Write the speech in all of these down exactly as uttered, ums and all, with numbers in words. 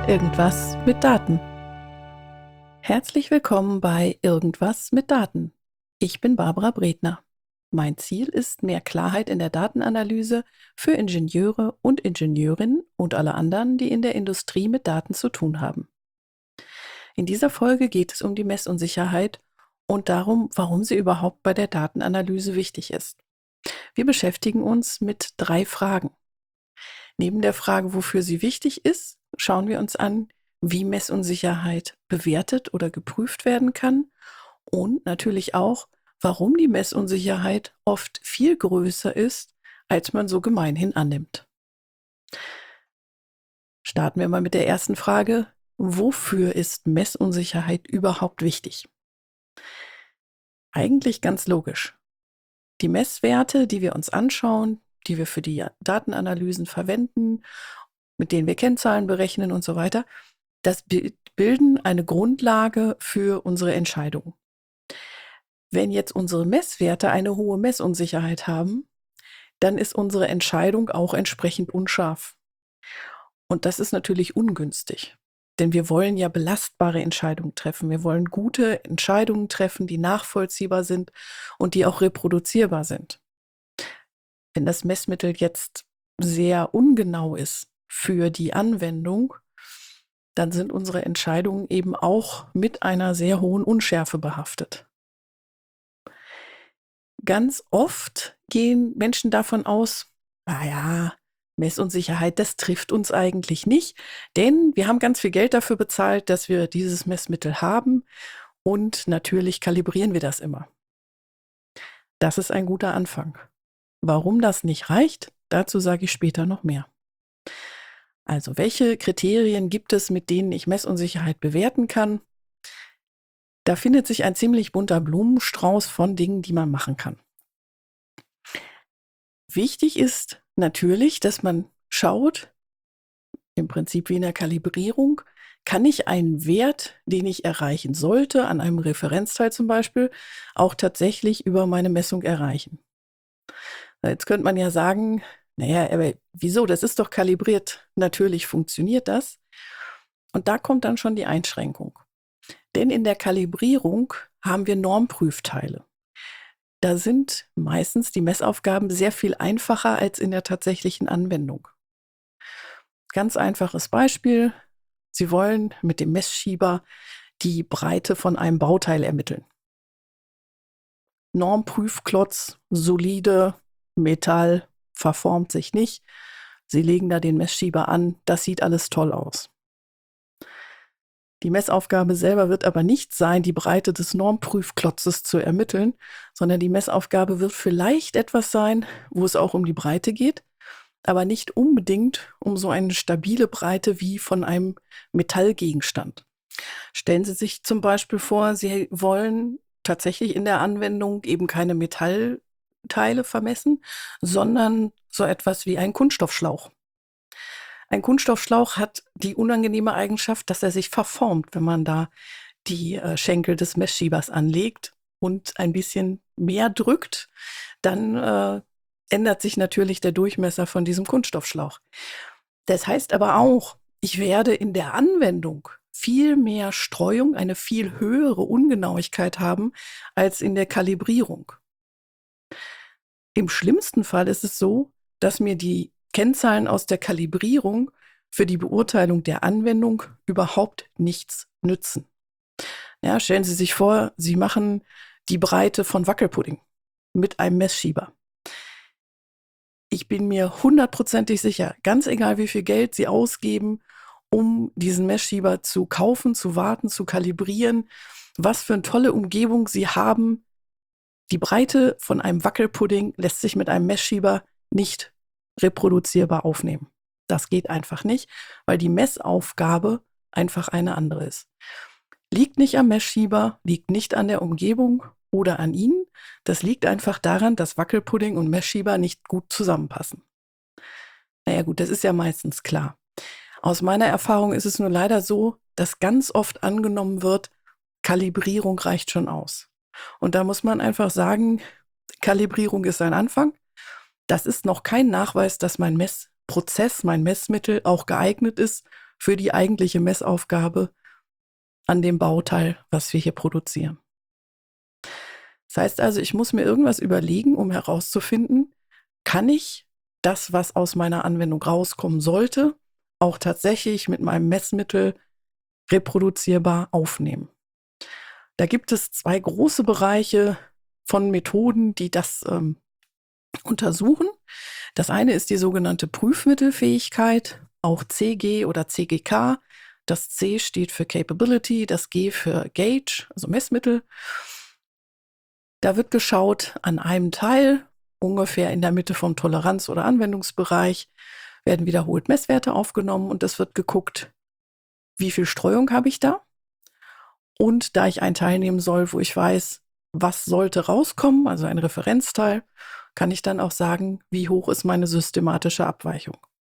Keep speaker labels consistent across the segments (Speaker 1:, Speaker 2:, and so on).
Speaker 1: Irgendwas mit Daten. Herzlich willkommen bei Irgendwas mit Daten. Ich bin Barbara Bredner. Mein Ziel ist mehr Klarheit in der Datenanalyse für Ingenieure und Ingenieurinnen und alle anderen, die in der Industrie mit Daten zu tun haben. In dieser Folge geht es um die Messunsicherheit und darum, warum sie überhaupt bei der Datenanalyse wichtig ist. Wir beschäftigen uns mit drei Fragen. Neben der Frage, wofür sie wichtig ist, schauen wir uns an, wie Messunsicherheit bewertet oder geprüft werden kann und natürlich auch, warum die Messunsicherheit oft viel größer ist, als man so gemeinhin annimmt. Starten wir mal mit der ersten Frage: Wofür ist Messunsicherheit überhaupt wichtig? Eigentlich ganz logisch. Die Messwerte, die wir uns anschauen, die wir für die Datenanalysen verwenden, mit denen wir Kennzahlen berechnen und so weiter, das bilden eine Grundlage für unsere Entscheidungen. Wenn jetzt unsere Messwerte eine hohe Messunsicherheit haben, dann ist unsere Entscheidung auch entsprechend unscharf. Und das ist natürlich ungünstig, denn wir wollen ja belastbare Entscheidungen treffen. Wir wollen gute Entscheidungen treffen, die nachvollziehbar sind und die auch reproduzierbar sind. Wenn das Messmittel jetzt sehr ungenau ist für die Anwendung, dann sind unsere Entscheidungen eben auch mit einer sehr hohen Unschärfe behaftet. Ganz oft gehen Menschen davon aus, naja, Messunsicherheit, das trifft uns eigentlich nicht, denn wir haben ganz viel Geld dafür bezahlt, dass wir dieses Messmittel haben und natürlich kalibrieren wir das immer. Das ist ein guter Anfang. Warum das nicht reicht, dazu sage ich später noch mehr. Also, welche Kriterien gibt es, mit denen ich Messunsicherheit bewerten kann? Da findet sich ein ziemlich bunter Blumenstrauß von Dingen, die man machen kann. Wichtig ist natürlich, dass man schaut, im Prinzip wie in der Kalibrierung, kann ich einen Wert, den ich erreichen sollte, an einem Referenzteil zum Beispiel, auch tatsächlich über meine Messung erreichen. Jetzt könnte man ja sagen, naja, aber wieso, das ist doch kalibriert. Natürlich funktioniert das. Und da kommt dann schon die Einschränkung. Denn in der Kalibrierung haben wir Normprüfteile. Da sind meistens die Messaufgaben sehr viel einfacher als in der tatsächlichen Anwendung. Ganz einfaches Beispiel. Sie wollen mit dem Messschieber die Breite von einem Bauteil ermitteln. Normprüfklotz, solide, Metall, verformt sich nicht. Sie legen da den Messschieber an. Das sieht alles toll aus. Die Messaufgabe selber wird aber nicht sein, die Breite des Normprüfklotzes zu ermitteln, sondern die Messaufgabe wird vielleicht etwas sein, wo es auch um die Breite geht, aber nicht unbedingt um so eine stabile Breite wie von einem Metallgegenstand. Stellen Sie sich zum Beispiel vor, Sie wollen tatsächlich in der Anwendung eben keine Metallteile vermessen, sondern so etwas wie einen Kunststoffschlauch. Ein Kunststoffschlauch hat die unangenehme Eigenschaft, dass er sich verformt, wenn man da die äh, Schenkel des Messschiebers anlegt und ein bisschen mehr drückt, dann äh, ändert sich natürlich der Durchmesser von diesem Kunststoffschlauch. Das heißt aber auch, ich werde in der Anwendung viel mehr Streuung, eine viel höhere Ungenauigkeit haben als in der Kalibrierung. Im schlimmsten Fall ist es so, dass mir die Kennzahlen aus der Kalibrierung für die Beurteilung der Anwendung überhaupt nichts nützen. Ja, stellen Sie sich vor, Sie machen die Breite von Wackelpudding mit einem Messschieber. Ich bin mir hundertprozentig sicher, ganz egal wie viel Geld Sie ausgeben, um diesen Messschieber zu kaufen, zu warten, zu kalibrieren, was für eine tolle Umgebung Sie haben. Die Breite von einem Wackelpudding lässt sich mit einem Messschieber nicht reproduzierbar aufnehmen. Das geht einfach nicht, weil die Messaufgabe einfach eine andere ist. Liegt nicht am Messschieber, liegt nicht an der Umgebung oder an Ihnen. Das liegt einfach daran, dass Wackelpudding und Messschieber nicht gut zusammenpassen. Naja gut, das ist ja meistens klar. Aus meiner Erfahrung ist es nur leider so, dass ganz oft angenommen wird, Kalibrierung reicht schon aus. Und da muss man einfach sagen, Kalibrierung ist ein Anfang. Das ist noch kein Nachweis, dass mein Messprozess, mein Messmittel auch geeignet ist für die eigentliche Messaufgabe an dem Bauteil, was wir hier produzieren. Das heißt also, ich muss mir irgendwas überlegen, um herauszufinden, kann ich das, was aus meiner Anwendung rauskommen sollte, auch tatsächlich mit meinem Messmittel reproduzierbar aufnehmen. Da gibt es zwei große Bereiche von Methoden, die das ähm, untersuchen. Das eine ist die sogenannte Prüfmittelfähigkeit, auch C G oder C G K. Das C steht für Capability, das G für Gauge, also Messmittel. Da wird geschaut an einem Teil, ungefähr in der Mitte vom Toleranz- oder Anwendungsbereich, werden wiederholt Messwerte aufgenommen und es wird geguckt, wie viel Streuung habe ich da. Und da ich einen Teil nehmen soll, wo ich weiß, was sollte rauskommen, also ein Referenzteil, kann ich dann auch sagen, wie hoch ist meine systematische Abweichung.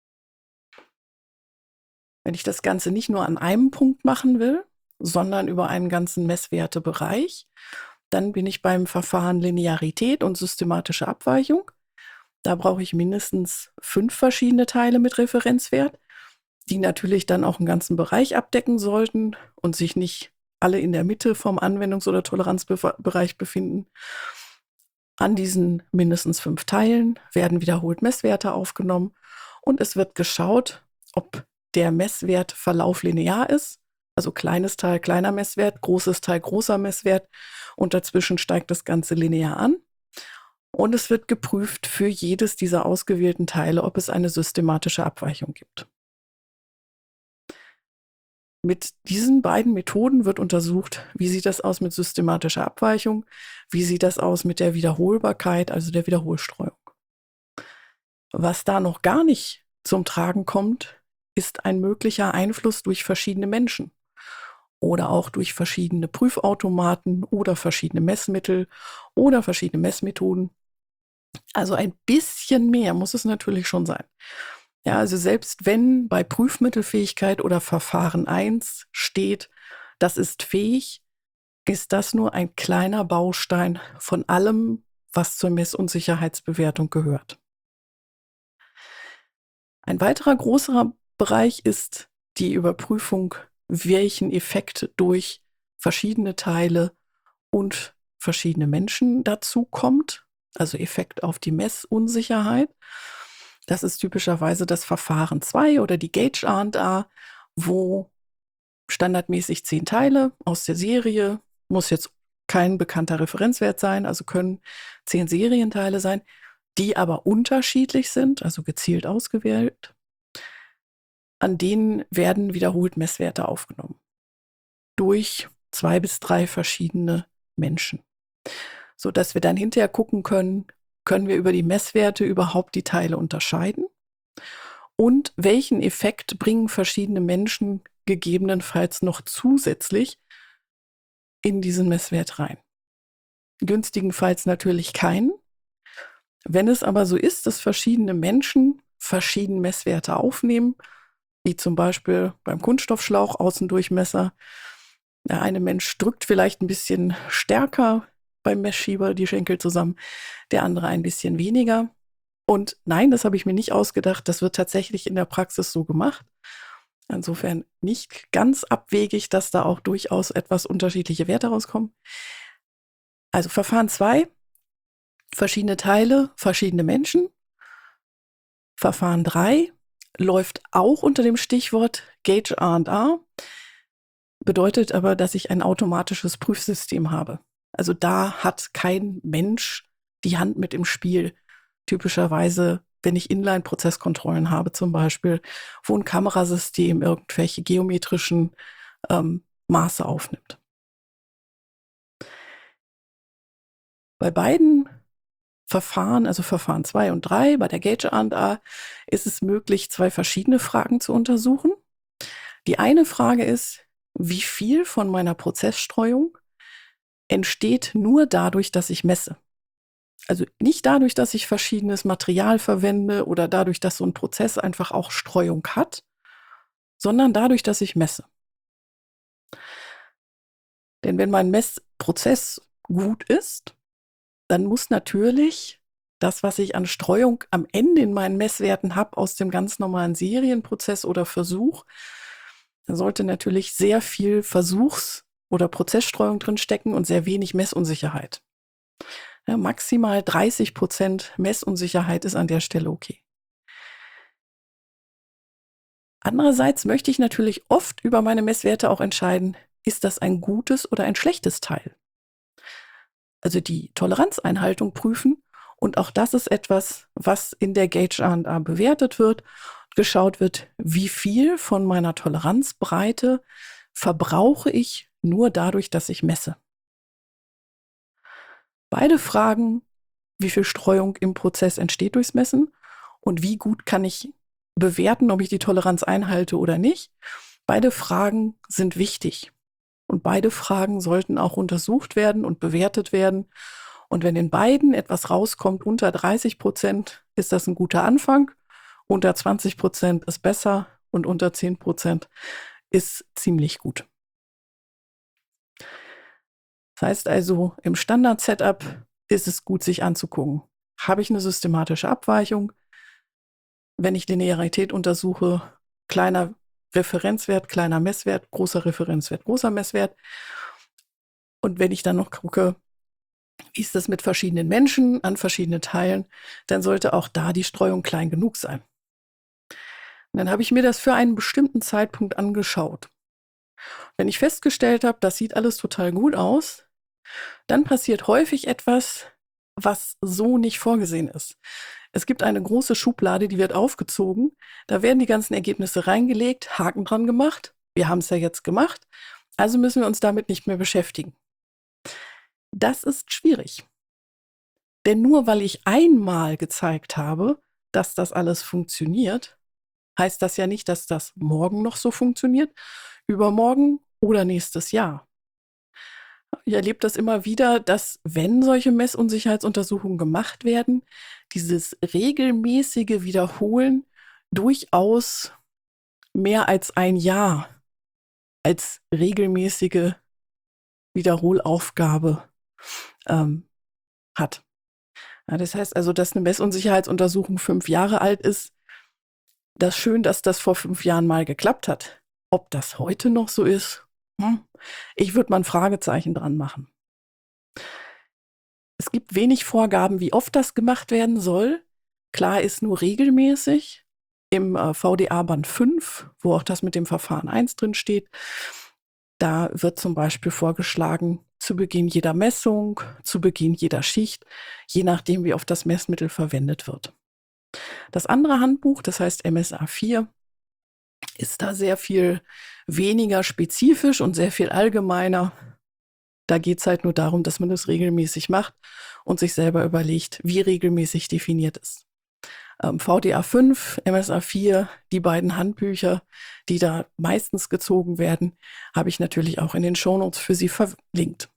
Speaker 1: Wenn ich das Ganze nicht nur an einem Punkt machen will, sondern über einen ganzen Messwertebereich, dann bin ich beim Verfahren Linearität und systematische Abweichung. Da brauche ich mindestens fünf verschiedene Teile mit Referenzwert, die natürlich dann auch einen ganzen Bereich abdecken sollten und sich nicht alle in der Mitte vom Anwendungs- oder Toleranzbereich befinden. An diesen mindestens fünf Teilen werden wiederholt Messwerte aufgenommen und es wird geschaut, ob der Messwertverlauf linear ist, also kleines Teil, kleiner Messwert, großes Teil, großer Messwert und dazwischen steigt das Ganze linear an. Und es wird geprüft für jedes dieser ausgewählten Teile, ob es eine systematische Abweichung gibt. Mit diesen beiden Methoden wird untersucht, wie sieht das aus mit systematischer Abweichung, wie sieht das aus mit der Wiederholbarkeit, also der Wiederholstreuung. Was da noch gar nicht zum Tragen kommt, ist ein möglicher Einfluss durch verschiedene Menschen oder auch durch verschiedene Prüfautomaten oder verschiedene Messmittel oder verschiedene Messmethoden. Also ein bisschen mehr muss es natürlich schon sein. Ja, also selbst wenn bei Prüfmittelfähigkeit oder Verfahren eins steht, das ist fähig, ist das nur ein kleiner Baustein von allem, was zur Messunsicherheitsbewertung gehört. Ein weiterer großer Bereich ist die Überprüfung, welchen Effekt durch verschiedene Teile und verschiedene Menschen dazu kommt, also Effekt auf die Messunsicherheit. Das ist typischerweise das Verfahren zwei oder die Gauge A und A, wo standardmäßig zehn Teile aus der Serie, muss jetzt kein bekannter Referenzwert sein, also können zehn Serienteile sein, die aber unterschiedlich sind, also gezielt ausgewählt. An denen werden wiederholt Messwerte aufgenommen. Durch zwei bis drei verschiedene Menschen. Sodass wir dann hinterher gucken können, können wir über die Messwerte überhaupt die Teile unterscheiden? Und welchen Effekt bringen verschiedene Menschen gegebenenfalls noch zusätzlich in diesen Messwert rein? Günstigenfalls natürlich keinen. Wenn es aber so ist, dass verschiedene Menschen verschiedene Messwerte aufnehmen, wie zum Beispiel beim Kunststoffschlauch Außendurchmesser, der eine Mensch drückt vielleicht ein bisschen stärker beim Messschieber die Schenkel zusammen, der andere ein bisschen weniger. Und nein, das habe ich mir nicht ausgedacht, das wird tatsächlich in der Praxis so gemacht. Insofern nicht ganz abwegig, dass da auch durchaus etwas unterschiedliche Werte rauskommen. Also Verfahren zwei, verschiedene Teile, verschiedene Menschen. Verfahren drei läuft auch unter dem Stichwort Gauge A und A, bedeutet aber, dass ich ein automatisches Prüfsystem habe. Also da hat kein Mensch die Hand mit im Spiel. Typischerweise, wenn ich Inline-Prozesskontrollen habe zum Beispiel, wo ein Kamerasystem irgendwelche geometrischen ähm, Maße aufnimmt. Bei beiden Verfahren, also Verfahren zwei und drei, bei der Gauge A und A, ist es möglich, zwei verschiedene Fragen zu untersuchen. Die eine Frage ist, wie viel von meiner Prozessstreuung entsteht nur dadurch, dass ich messe. Also nicht dadurch, dass ich verschiedenes Material verwende oder dadurch, dass so ein Prozess einfach auch Streuung hat, sondern dadurch, dass ich messe. Denn wenn mein Messprozess gut ist, dann muss natürlich das, was ich an Streuung am Ende in meinen Messwerten habe, aus dem ganz normalen Serienprozess oder Versuch, Da sollte natürlich sehr viel Versuchs- oder Prozessstreuung drin stecken und sehr wenig Messunsicherheit. Ja, maximal dreißig Prozent Messunsicherheit ist an der Stelle okay. Andererseits möchte ich natürlich oft über meine Messwerte auch entscheiden, ist das ein gutes oder ein schlechtes Teil? Also die Toleranzeinhaltung prüfen, und auch das ist etwas, was in der Gauge A und A bewertet wird. Geschaut wird, wie viel von meiner Toleranzbreite verbrauche ich nur dadurch, dass ich messe. Beide fragen, wie viel Streuung im Prozess entsteht durchs Messen und wie gut kann ich bewerten, ob ich die Toleranz einhalte oder nicht. Beide Fragen sind wichtig und beide Fragen sollten auch untersucht werden und bewertet werden. Und wenn in beiden etwas rauskommt unter dreißig Prozent, ist das ein guter Anfang. Unter zwanzig Prozent ist besser und unter zehn Prozent ist ziemlich gut. Das heißt also, im Standard-Setup ist es gut, sich anzugucken. Habe ich eine systematische Abweichung? Wenn ich Linearität untersuche, kleiner Referenzwert, kleiner Messwert, großer Referenzwert, großer Messwert. Und wenn ich dann noch gucke, wie ist das mit verschiedenen Menschen an verschiedenen Teilen, dann sollte auch da die Streuung klein genug sein. Und dann habe ich mir das für einen bestimmten Zeitpunkt angeschaut. Wenn ich festgestellt habe, das sieht alles total gut aus, dann passiert häufig etwas, was so nicht vorgesehen ist. Es gibt eine große Schublade, die wird aufgezogen. Da werden die ganzen Ergebnisse reingelegt, Haken dran gemacht. Wir haben es ja jetzt gemacht, also müssen wir uns damit nicht mehr beschäftigen. Das ist schwierig. Denn nur weil ich einmal gezeigt habe, dass das alles funktioniert, heißt das ja nicht, dass das morgen noch so funktioniert, übermorgen oder nächstes Jahr. Ich erlebe das immer wieder, dass, wenn solche Messunsicherheitsuntersuchungen gemacht werden, dieses regelmäßige Wiederholen durchaus mehr als ein Jahr als regelmäßige Wiederholaufgabe ähm, hat. Ja, das heißt also, dass eine Messunsicherheitsuntersuchung fünf Jahre alt ist. Das ist schön, dass das vor fünf Jahren mal geklappt hat. Ob das heute noch so ist, hm, ich würde mal ein Fragezeichen dran machen. Es gibt wenig Vorgaben, wie oft das gemacht werden soll. Klar ist nur regelmäßig. Im äh, V D A-Band fünf, wo auch das mit dem Verfahren eins drin steht, da wird zum Beispiel vorgeschlagen, zu Beginn jeder Messung, zu Beginn jeder Schicht, je nachdem, wie oft das Messmittel verwendet wird. Das andere Handbuch, das heißt M S A vier, ist da sehr viel weniger spezifisch und sehr viel allgemeiner. Da geht es halt nur darum, dass man das regelmäßig macht und sich selber überlegt, wie regelmäßig definiert ist. Ähm, V D A fünf, M S A vier, die beiden Handbücher, die da meistens gezogen werden, habe ich natürlich auch in den Shownotes für Sie verlinkt.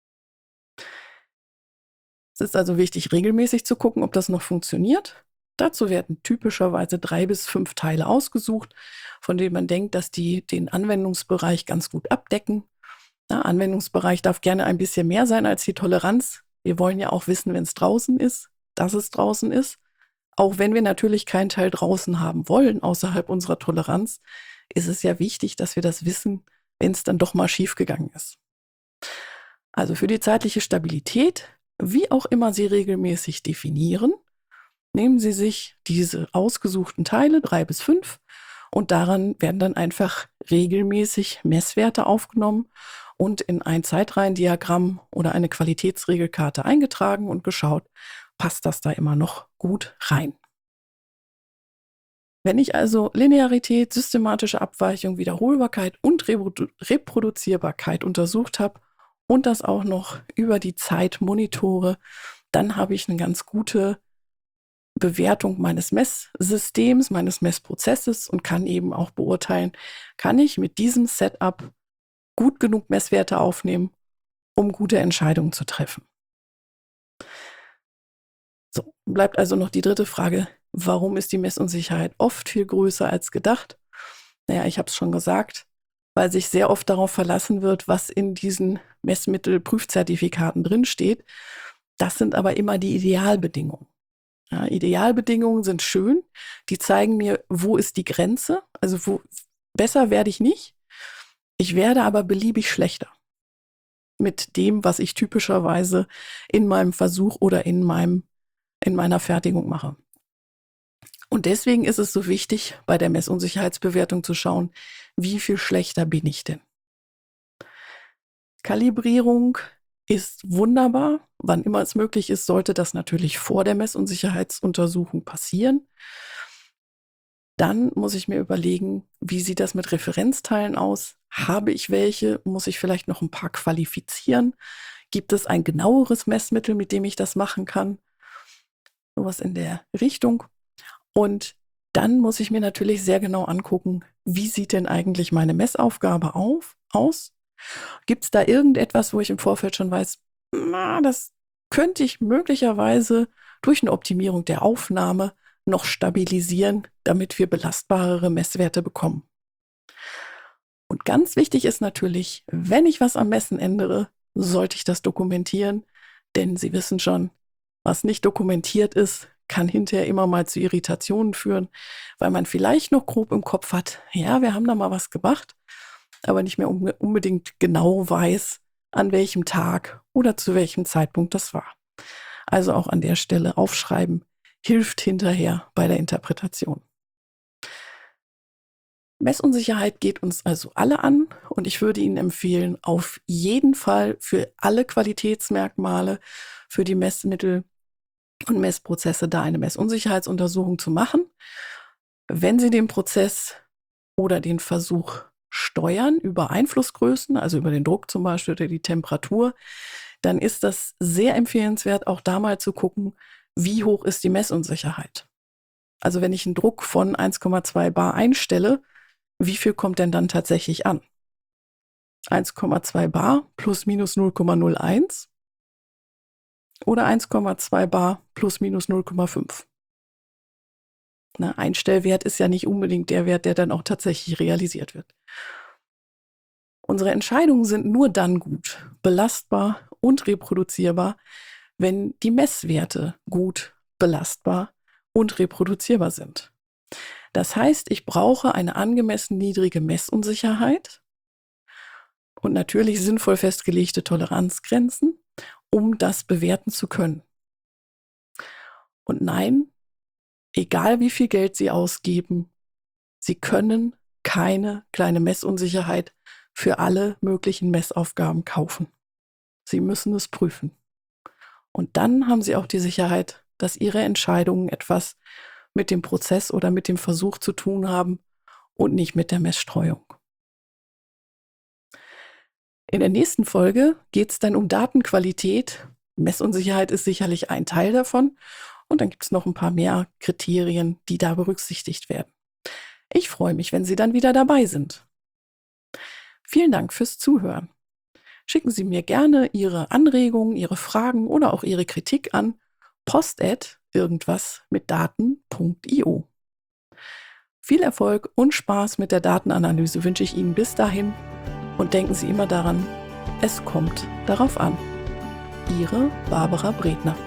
Speaker 1: Es ist also wichtig, regelmäßig zu gucken, ob das noch funktioniert. Dazu werden typischerweise drei bis fünf Teile ausgesucht, von denen man denkt, dass die den Anwendungsbereich ganz gut abdecken. Ja, Anwendungsbereich darf gerne ein bisschen mehr sein als die Toleranz. Wir wollen ja auch wissen, wenn es draußen ist, dass es draußen ist. Auch wenn wir natürlich keinen Teil draußen haben wollen, außerhalb unserer Toleranz, ist es ja wichtig, dass wir das wissen, wenn es dann doch mal schiefgegangen ist. Also für die zeitliche Stabilität, wie auch immer Sie regelmäßig definieren, nehmen Sie sich diese ausgesuchten Teile, drei bis fünf, und daran werden dann einfach regelmäßig Messwerte aufgenommen und in ein Zeitreihendiagramm oder eine Qualitätsregelkarte eingetragen und geschaut, passt das da immer noch gut rein. Wenn ich also Linearität, systematische Abweichung, Wiederholbarkeit und Reprodu- Reproduzierbarkeit untersucht habe und das auch noch über die Zeit monitore, dann habe ich eine ganz gute Bewertung meines Messsystems, meines Messprozesses und kann eben auch beurteilen, kann ich mit diesem Setup gut genug Messwerte aufnehmen, um gute Entscheidungen zu treffen. So, bleibt also noch die dritte Frage, warum ist die Messunsicherheit oft viel größer als gedacht? Naja, ich habe es schon gesagt, weil sich sehr oft darauf verlassen wird, was in diesen Messmittelprüfzertifikaten drinsteht. Das sind aber immer die Idealbedingungen. Ja, Idealbedingungen sind schön, die zeigen mir, wo ist die Grenze, also wo, besser werde ich nicht, Ich werde aber beliebig schlechter mit dem, was ich typischerweise in meinem Versuch oder in meinem, in meiner Fertigung mache. Und deswegen ist es so wichtig, bei der Messunsicherheitsbewertung zu schauen, wie viel schlechter bin ich denn? Kalibrierung ist wunderbar. Wann immer es möglich ist, sollte das natürlich vor der Messunsicherheitsuntersuchung passieren. Dann muss ich mir überlegen, wie sieht das mit Referenzteilen aus? Habe ich welche? Muss ich vielleicht noch ein paar qualifizieren? Gibt es ein genaueres Messmittel, mit dem ich das machen kann? Sowas in der Richtung. Und dann muss ich mir natürlich sehr genau angucken, wie sieht denn eigentlich meine Messaufgabe auf, aus? Gibt es da irgendetwas, wo ich im Vorfeld schon weiß, na, das könnte ich möglicherweise durch eine Optimierung der Aufnahme noch stabilisieren, damit wir belastbarere Messwerte bekommen. Und ganz wichtig ist natürlich, wenn ich was am Messen ändere, sollte ich das dokumentieren, denn Sie wissen schon, was nicht dokumentiert ist, kann hinterher immer mal zu Irritationen führen, weil man vielleicht noch grob im Kopf hat, ja, wir haben da mal was gemacht, aber nicht mehr unbedingt genau weiß, an welchem Tag oder zu welchem Zeitpunkt das war. Also auch an der Stelle aufschreiben hilft hinterher bei der Interpretation. Messunsicherheit geht uns also alle an und ich würde Ihnen empfehlen, auf jeden Fall für alle Qualitätsmerkmale, für die Messmittel und Messprozesse da eine Messunsicherheitsuntersuchung zu machen. Wenn Sie den Prozess oder den Versuch steuern über Einflussgrößen, also über den Druck zum Beispiel oder die Temperatur, dann ist das sehr empfehlenswert, auch da mal zu gucken, wie hoch ist die Messunsicherheit. Also wenn ich einen Druck von eins Komma zwei bar einstelle, wie viel kommt denn dann tatsächlich an? eins Komma zwei bar plus minus null Komma null eins oder eins Komma zwei bar plus minus null Komma fünf? Na, Einstellwert ist ja nicht unbedingt der Wert, der dann auch tatsächlich realisiert wird. Unsere Entscheidungen sind nur dann gut, belastbar und reproduzierbar, wenn die Messwerte gut, belastbar und reproduzierbar sind. Das heißt, ich brauche eine angemessen niedrige Messunsicherheit und natürlich sinnvoll festgelegte Toleranzgrenzen, um das bewerten zu können. Und nein, egal wie viel Geld Sie ausgeben, Sie können keine kleine Messunsicherheit für alle möglichen Messaufgaben kaufen. Sie müssen es prüfen. Und dann haben Sie auch die Sicherheit, dass Ihre Entscheidungen etwas mit dem Prozess oder mit dem Versuch zu tun haben und nicht mit der Messstreuung. In der nächsten Folge geht es dann um Datenqualität. Messunsicherheit ist sicherlich ein Teil davon. Und dann gibt es noch ein paar mehr Kriterien, die da berücksichtigt werden. Ich freue mich, wenn Sie dann wieder dabei sind. Vielen Dank fürs Zuhören. Schicken Sie mir gerne Ihre Anregungen, Ihre Fragen oder auch Ihre Kritik an post at irgendwas mit Daten punkt io. Viel Erfolg und Spaß mit der Datenanalyse wünsche ich Ihnen bis dahin und denken Sie immer daran, es kommt darauf an. Ihre Barbara Bredner.